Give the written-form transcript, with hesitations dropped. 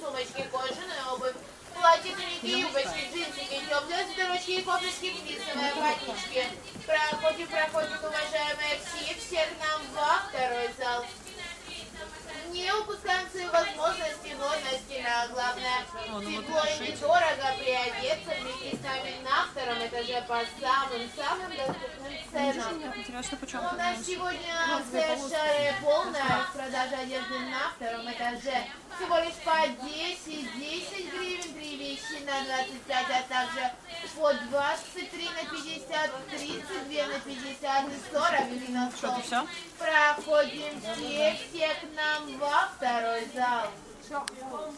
сумочки, кожаную обувь, платья, турники, юбочки, джинсики, теплые свитерочки и кофточки, флисовые ботиночки. Проходим, уважаемые, все к нам во второй зал. Не упускаем свои возможности, вольности, а главное, тепло и недорого приодеться вместе с нами на втором этаже по самым доступным ценам. У нас сегодня совершенно полная продажа одежды на втором этаже. Всего лишь по 10 гривен, 3 вещи на 25, а также по 23 на 50, 32 на 50 и 40 на 100. Проходим все к нам во второй зал.